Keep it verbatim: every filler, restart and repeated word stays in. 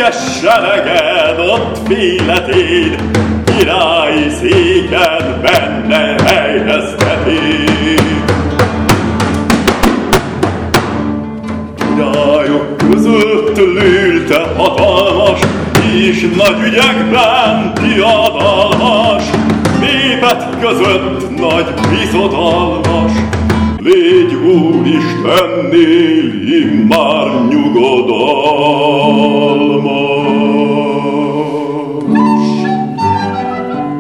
Ügyes sereged ott féletéd, királyi széken benne helyeztetéd. Királyok között lőlte hatalmas, és nagy ügyekben diadalmas, népet között nagy bizodalmas, légy Úristennél immár